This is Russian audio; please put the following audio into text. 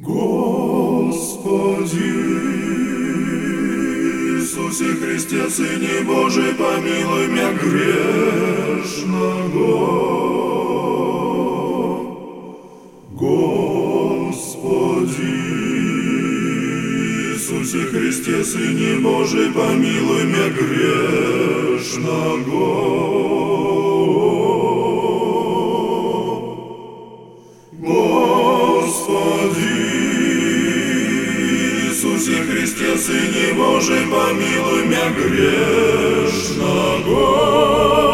Господи Иисусе Христе, Сыне Божий, помилуй меня грешного. Господи Иисусе Христе, Сыне Божий, помилуй меня грешного. Господи Иисусе Христе, Сыне Божий, помилуй меня грешного.